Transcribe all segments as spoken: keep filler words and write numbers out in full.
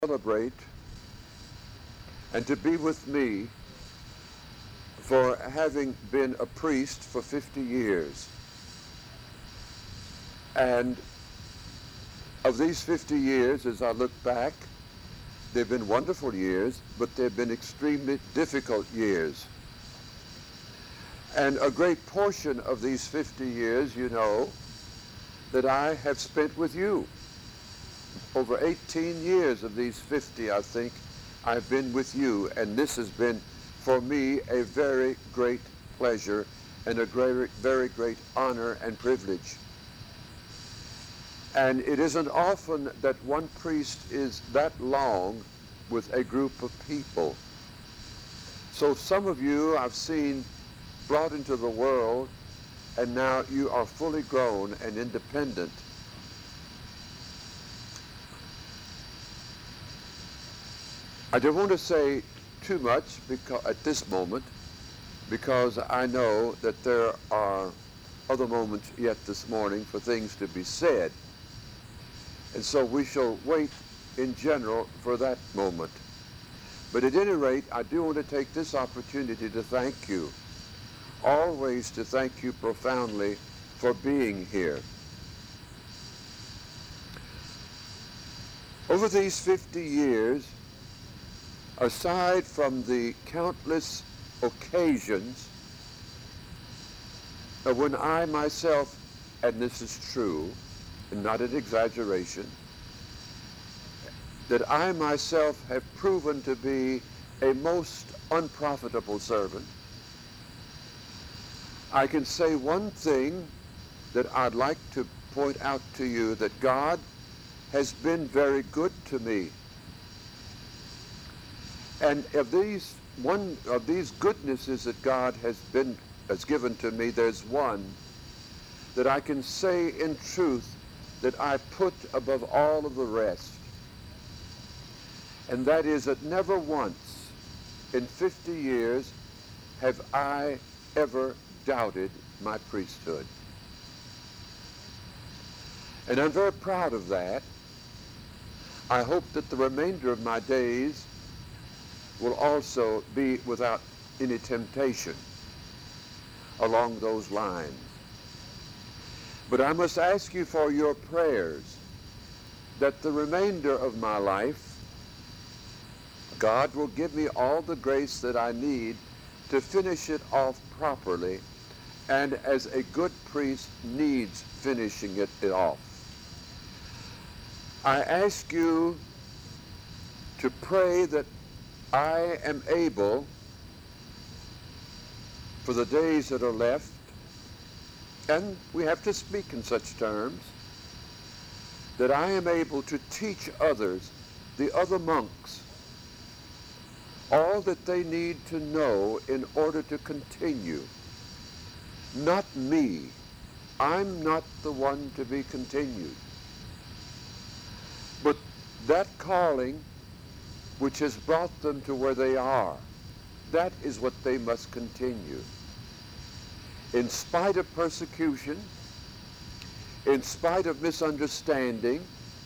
celebrate and to be with me for having been a priest for fifty years. And of these fifty years, as I look back, they've been wonderful years, but they've been extremely difficult years. And a great portion of these fifty years, you know, that I have spent with you. Over eighteen years of these fifty, I think, I've been with you, and this has been, for me, a very great pleasure and a very, very great honor and privilege. And it isn't often that one priest is that long with a group of people. So some of you I've seen brought into the world, and now you are fully grown and independent. I don't want to say too much because, at this moment, because I know that there are other moments yet this morning for things to be said. And so we shall wait in general for that moment. But at any rate, I do want to take this opportunity to thank you, always to thank you profoundly for being here. Over these fifty years, aside from the countless occasions of when I myself, and this is true, and not an exaggeration, that I myself have proven to be a most unprofitable servant, I can say one thing that I'd like to point out to you, that God has been very good to me. And of these, one of these goodnesses that God has been, has given to me, there's one that I can say in truth that I put above all of the rest. And that is that never once in fifty years have I ever doubted my priesthood. And I'm very proud of that. I hope that the remainder of my days will also be without any temptation along those lines. But I must ask you for your prayers that the remainder of my life, God will give me all the grace that I need to finish it off properly, and as a good priest needs finishing it, it off. I ask you to pray that I am able, for the days that are left, and we have to speak in such terms, that I am able to teach others, the other monks, all that they need to know in order to continue. Not me. I'm not the one to be continued. But that calling which has brought them to where they are, that is what they must continue. In spite of persecution, in spite of misunderstanding,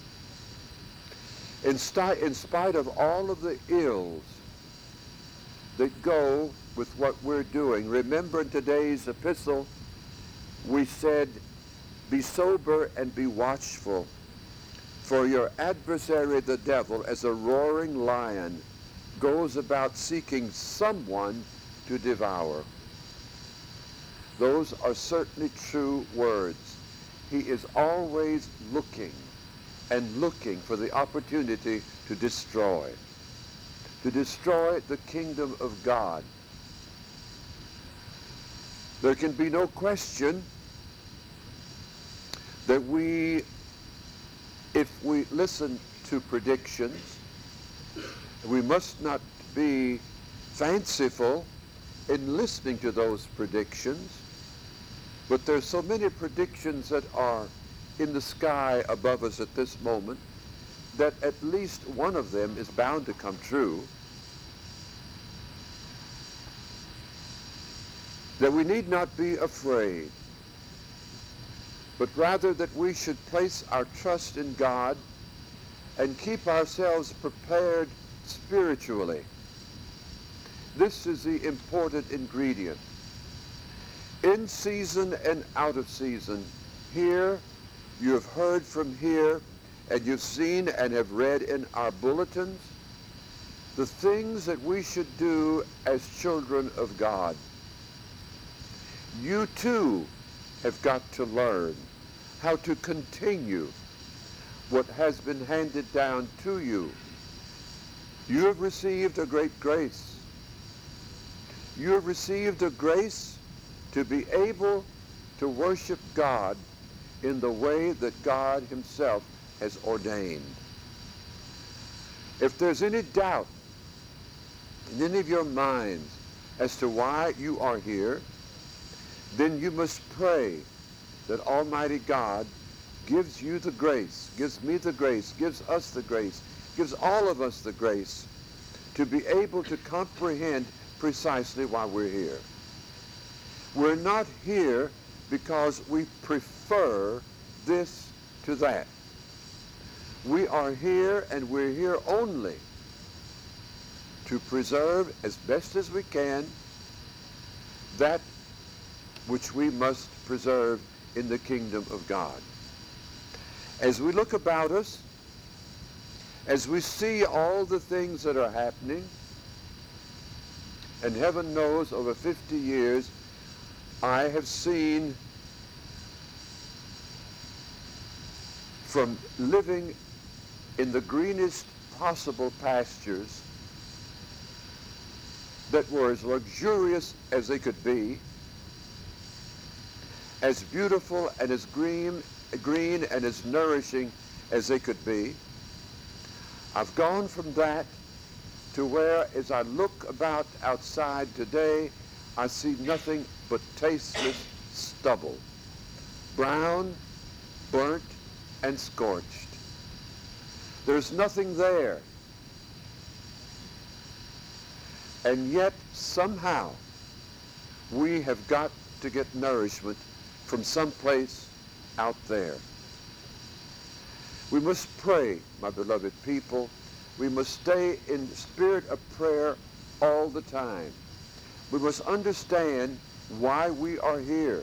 in, sti- in spite of all of the ills that go with what we're doing. Remember, in today's epistle, we said, "Be sober and be watchful, for your adversary the devil, as a roaring lion, goes about seeking someone to devour." Those are certainly true words. He is always looking and looking for the opportunity to destroy, to destroy the kingdom of God. There can be no question that we, if we listen to predictions, we must not be fanciful in listening to those predictions, but there's so many predictions that are in the sky above us at this moment that at least one of them is bound to come true. That we need not be afraid, but rather that we should place our trust in God and keep ourselves prepared spiritually. This is the important ingredient. In season and out of season, here you have heard from here, and you've seen and have read in our bulletins the things that we should do as children of God. You too have got to learn how to continue what has been handed down to you. You have received a great grace. You have received a grace to be able to worship God in the way that God himself has ordained. If there's any doubt in any of your minds as to why you are here, then you must pray that Almighty God gives you the grace, gives me the grace, gives us the grace, gives all of us the grace to be able to comprehend precisely why we're here. We're not here because we prefer this to that. We are here, and we're here only to preserve as best as we can that which we must preserve in the kingdom of God. As we look about us, as we see all the things that are happening, and heaven knows over fifty years I have seen, from living in the greenest possible pastures that were as luxurious as they could be, as beautiful and as green, green and as nourishing as they could be. I've gone from that to where, as I look about outside today, I see nothing but tasteless stubble, brown, burnt, and scorched. There's nothing there. And yet, somehow, we have got to get nourishment from someplace out there. We must pray, my beloved people. We must stay in the spirit of prayer all the time. We must understand why we are here.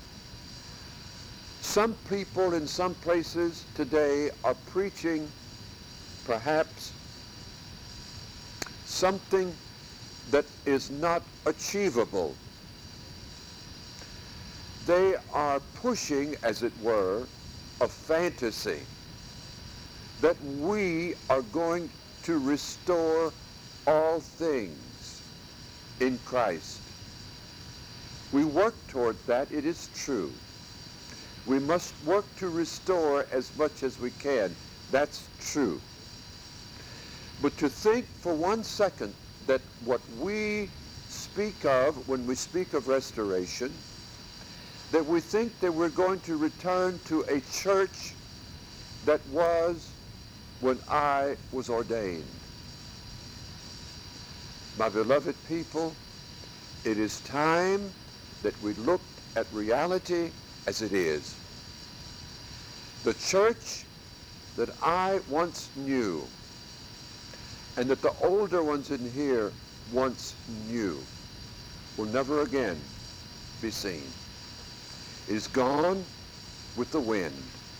Some people in some places today are preaching perhaps something that is not achievable. They are pushing, as it were, a fantasy that we are going to restore all things in Christ. We work toward that, it is true. We must work to restore as much as we can. That's true. But to think for one second that what we speak of when we speak of restoration, that we think that we're going to return to a church that was when I was ordained. My beloved people, it is time that we look at reality as it is. The church that I once knew, and that the older ones in here once knew, will never again be seen. It is gone with the wind.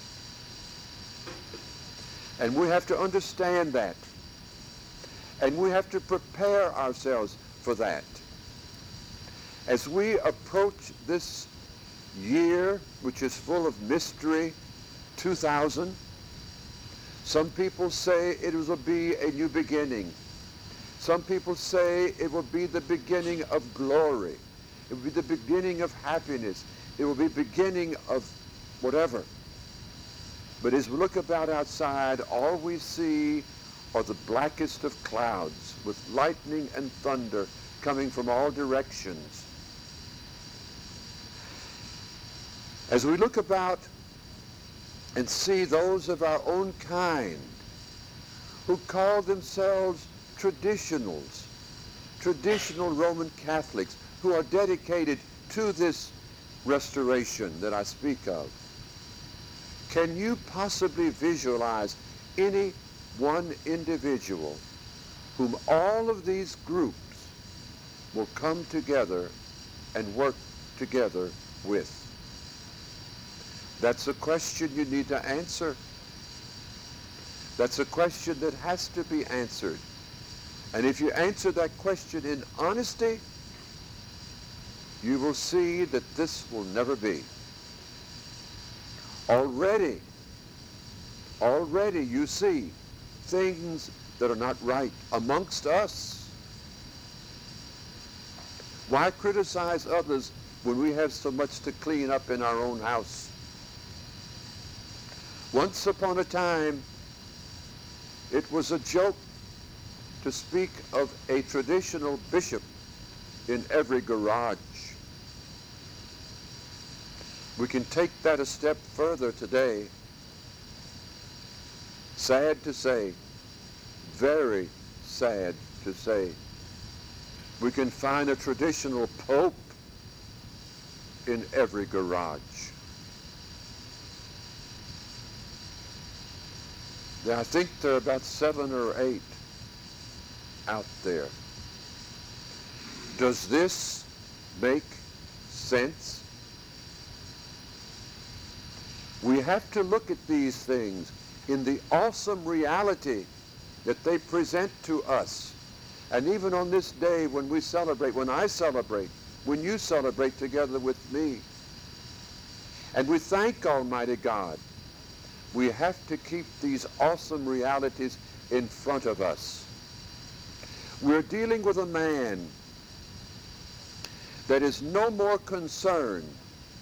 And we have to understand that. And we have to prepare ourselves for that. As we approach this year, which is full of mystery, two thousand, some people say it will be a new beginning. Some people say it will be the beginning of glory. It will be the beginning of happiness. It will be the beginning of whatever. But as we look about outside, all we see are the blackest of clouds with lightning and thunder coming from all directions. As we look about and see those of our own kind who call themselves traditionals, traditional Roman Catholics, who are dedicated to this restoration that I speak of, can you possibly visualize any one individual whom all of these groups will come together and work together with? That's a question you need to answer. That's a question that has to be answered. And if you answer that question in honesty, you will see that this will never be. Already, already you see things that are not right amongst us. Why criticize others when we have so much to clean up in our own house? Once upon a time, it was a joke to speak of a traditional bishop in every garage. We can take that a step further today. Sad to say, very sad to say, we can find a traditional pope in every garage. I think there are about seven or eight out there. Does this make sense? We have to look at these things in the awesome reality that they present to us. And even on this day when we celebrate, when I celebrate, when you celebrate together with me, and we thank Almighty God, we have to keep these awesome realities in front of us. We're dealing with a man that is no more concerned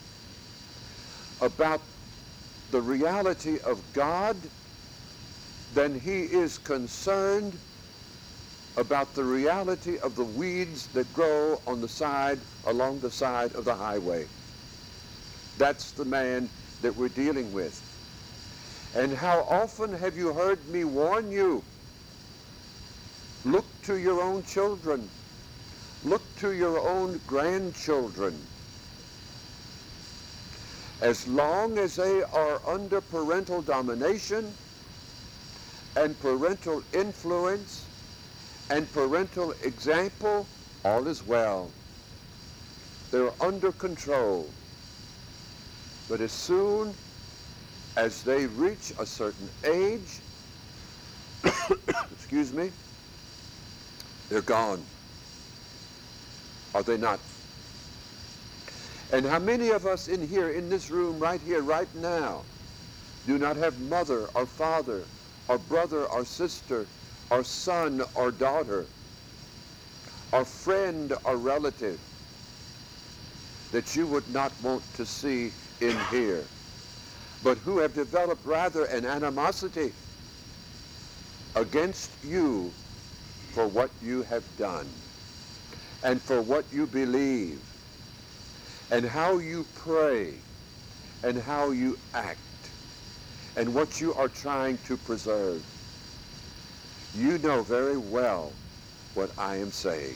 about the reality of God than he is concerned about the reality of the weeds that grow on the side, along the side of the highway. That's the man that we're dealing with. And how often have you heard me warn you? Look to your own children. Look to your own grandchildren. As long as they are under parental domination and parental influence and parental example, all is well. They're under control. But as soon as they reach a certain age, excuse me, they're gone. Are they not? And how many of us in here, in this room, right here, right now, do not have mother or father or brother or sister or son or daughter or friend or relative that you would not want to see in here, but who have developed rather an animosity against you for what you have done and for what you believe and how you pray and how you act and what you are trying to preserve? You know very well what I am saying.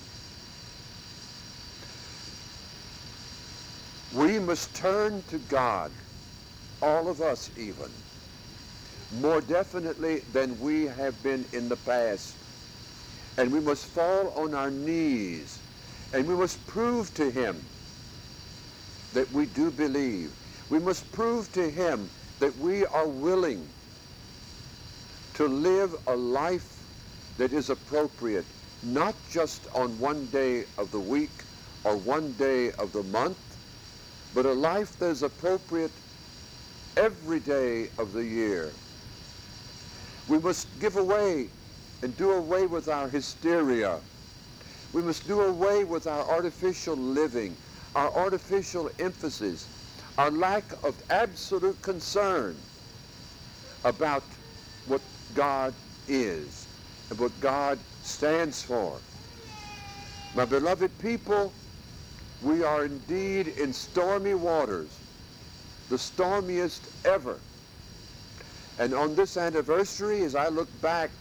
We must turn to God, all of us even, more definitely than we have been in the past. And we must fall on our knees, and we must prove to him that we do believe. We must prove to him that we are willing to live a life that is appropriate, not just on one day of the week or one day of the month, but a life that is appropriate every day of the year. We must give away and do away with our hysteria. We must do away with our artificial living, our artificial emphasis, our lack of absolute concern about what God is and what God stands for. My beloved people, we are indeed in stormy waters, the stormiest ever. And on this anniversary, as I look back,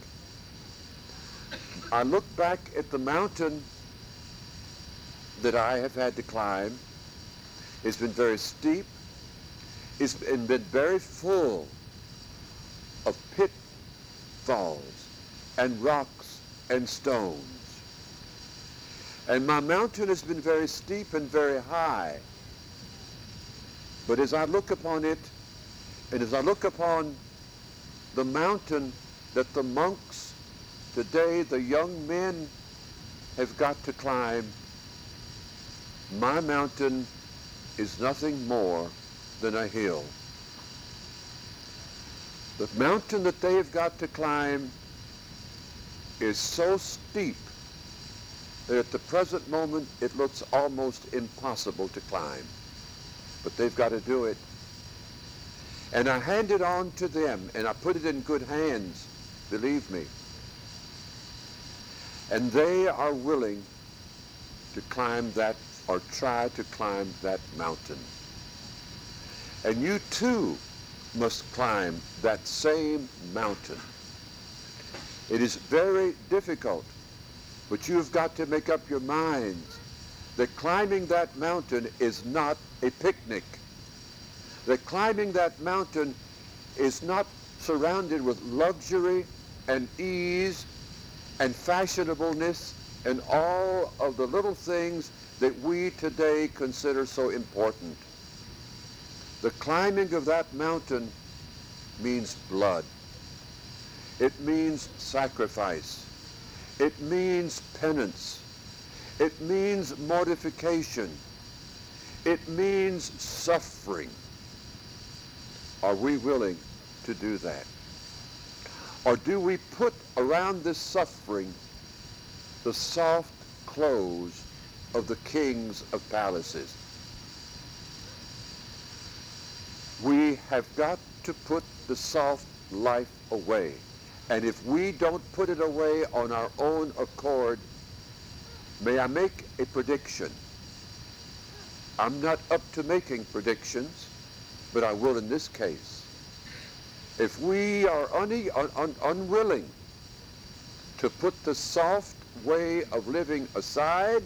I look back at the mountain that I have had to climb. It's been very steep. It's been very full of pitfalls pitfalls and rocks and stones. And my mountain has been very steep and very high. But as I look upon it, and as I look upon the mountain that the monks today, the young men, have got to climb, my mountain is nothing more than a hill. The mountain that they have got to climb is so steep that at the present moment it looks almost impossible to climb. But they've got to do it. And I hand it on to them, and I put it in good hands, believe me. And they are willing to climb that, or try to climb that mountain. And you too must climb that same mountain. It is very difficult, but you've got to make up your minds that climbing that mountain is not a picnic. That climbing that mountain is not surrounded with luxury and ease and fashionableness and all of the little things that we today consider so important. The climbing of that mountain means blood. It means sacrifice. It means penance. It means mortification. It means suffering. Are we willing to do that? Or do we put around this suffering the soft clothes of the kings of palaces? We have got to put the soft life away. And if we don't put it away on our own accord, may I make a prediction? I'm not up to making predictions, but I will in this case. If we are un- un- unwilling to put the soft way of living aside,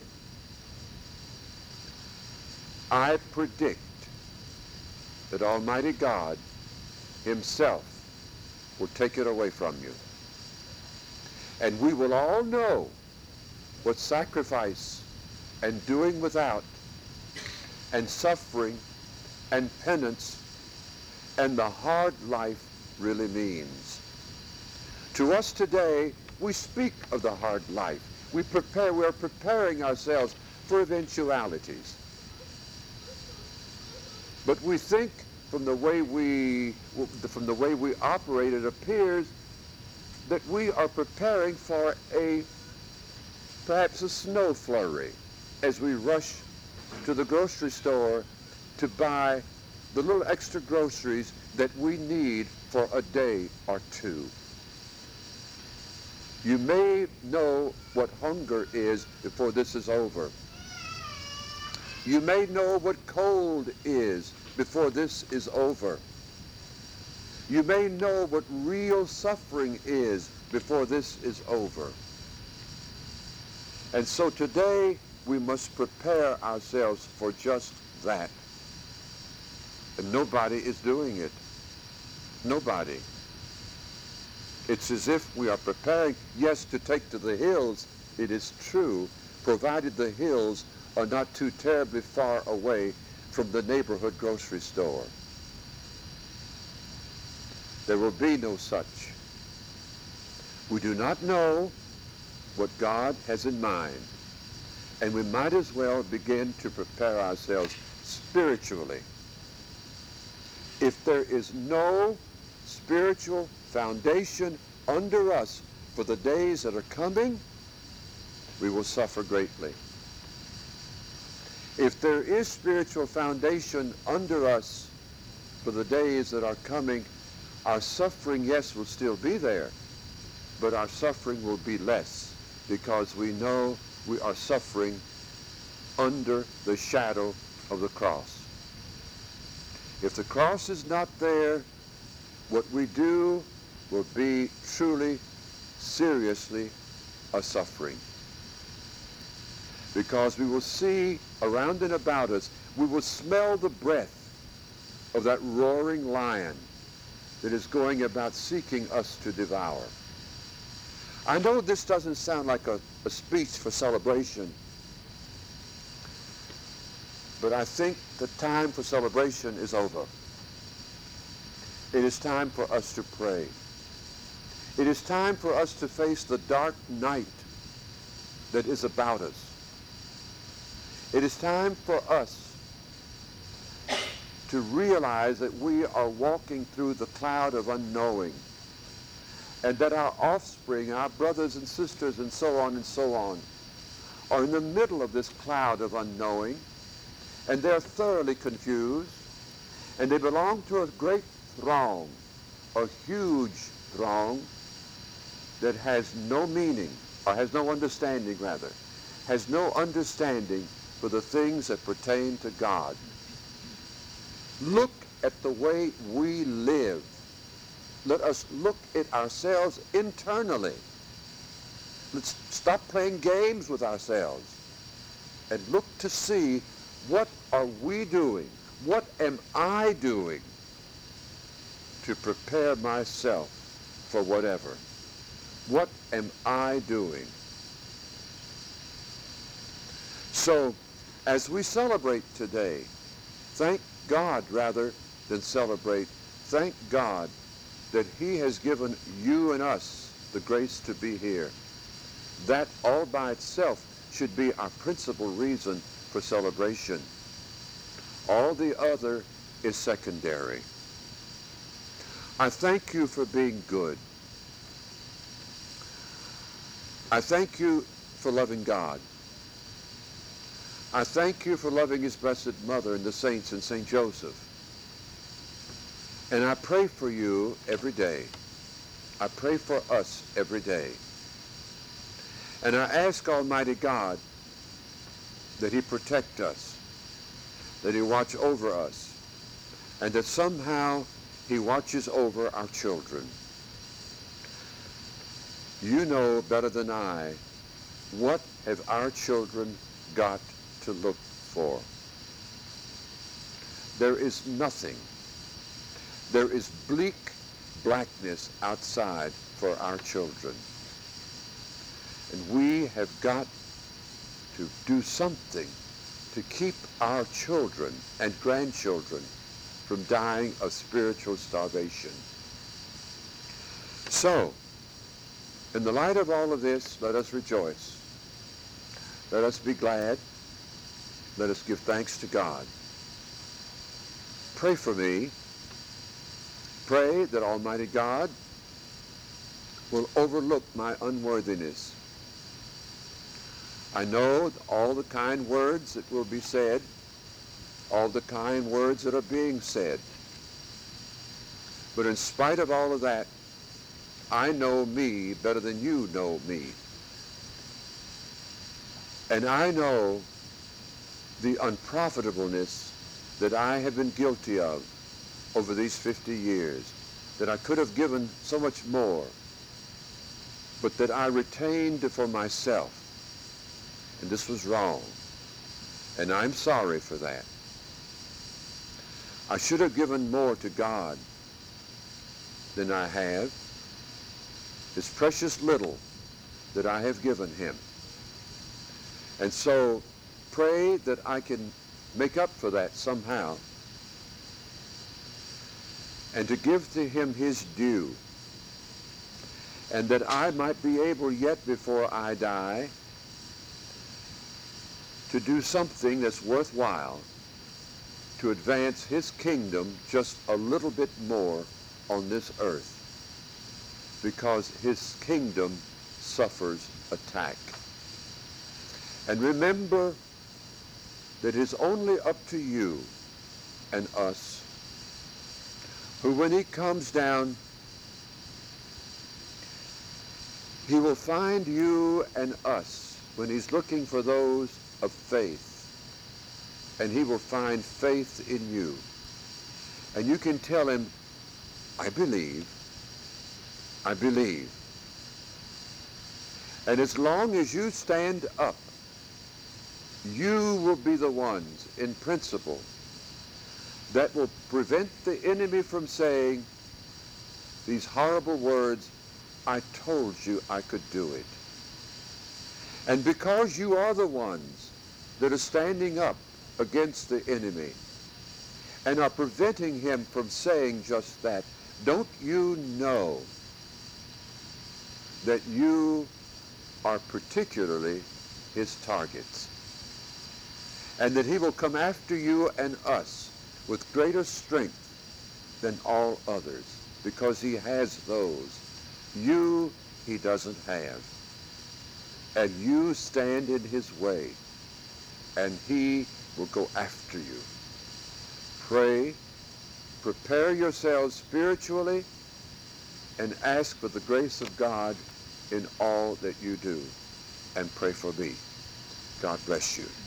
I predict that Almighty God himself will take it away from you. And we will all know what sacrifice and doing without and suffering and penance and the hard life really means. To us today, we speak of the hard life. We prepare, we are preparing ourselves for eventualities. But we think from the way we, from the way we operate, it appears that we are preparing for a, perhaps a snow flurry as we rush to the grocery store to buy the little extra groceries that we need for a day or two. You may know what hunger is before this is over. You may know what cold is before this is over. You may know what real suffering is before this is over. And so today we must prepare ourselves for just that. And nobody is doing it. Nobody. It's as if we are preparing, yes, to take to the hills. It is true, provided the hills are not too terribly far away from the neighborhood grocery store. There will be no such. We do not know what God has in mind, and we might as well begin to prepare ourselves spiritually. If there is no spiritual foundation under us for the days that are coming, we will suffer greatly. If there is spiritual foundation under us for the days that are coming, our suffering, yes, will still be there, but our suffering will be less because we know we are suffering under the shadow of the cross. If the cross is not there, what we do will be truly, seriously a suffering. Because we will see around and about us, we will smell the breath of that roaring lion that is going about seeking us to devour. I know this doesn't sound like a, a speech for celebration, but I think the time for celebration is over. It is time for us to pray. It is time for us to face the dark night that is about us. It is time for us to realize that we are walking through the cloud of unknowing, and that our offspring, our brothers and sisters and so on and so on, are in the middle of this cloud of unknowing, and they're thoroughly confused, and they belong to a great throng, a huge throng that has no meaning, or has no understanding rather, has no understanding for the things that pertain to God. Look at the way we live. Let us look at ourselves internally. Let's stop playing games with ourselves and look to see, what are we doing? What am I doing to prepare myself for whatever? What am I doing? So, as we celebrate today, thank God rather than celebrate, thank God that he has given you and us the grace to be here. That all by itself should be our principal reason for celebration. All the other is secondary. I thank you for being good. I thank you for loving God. I thank you for loving his Blessed Mother and the saints and Saint Joseph. And I pray for you every day. I pray for us every day. And I ask Almighty God that he protect us, that he watch over us, and that somehow he watches over our children. You know better than I, what have our children got to look for? There is nothing. There is bleak blackness outside for our children. And we have got to do something to keep our children and grandchildren from dying of spiritual starvation. So, in the light of all of this, let us rejoice. Let us be glad. Let us give thanks to God. Pray for me. Pray that Almighty God will overlook my unworthiness. I know all the kind words that will be said, all the kind words that are being said. But in spite of all of that, I know me better than you know me. And I know the unprofitableness that I have been guilty of over these fifty years, that I could have given so much more, but that I retained for myself. And this was wrong. And I'm sorry for that. I should have given more to God than I have. It's precious little that I have given him. And so pray that I can make up for that somehow, and to give to him his due, and that I might be able yet before I die to do something that's worthwhile to advance his kingdom just a little bit more on this earth, because his kingdom suffers attack. And remember that it is only up to you and us, who when he comes down, he will find you and us when he's looking for those of faith. And he will find faith in you. And you can tell him, I believe, I believe. And as long as you stand up, you will be the ones, in principle, that will prevent the enemy from saying these horrible words, I told you I could do it. And because you are the ones that are standing up against the enemy and are preventing him from saying just that, don't you know that you are particularly his targets, and that he will come after you and us with greater strength than all others, because he has those. You he doesn't have. And you stand in his way, and he will go after you. Pray, prepare yourselves spiritually, and ask for the grace of God in all that you do. And pray for me. God bless you.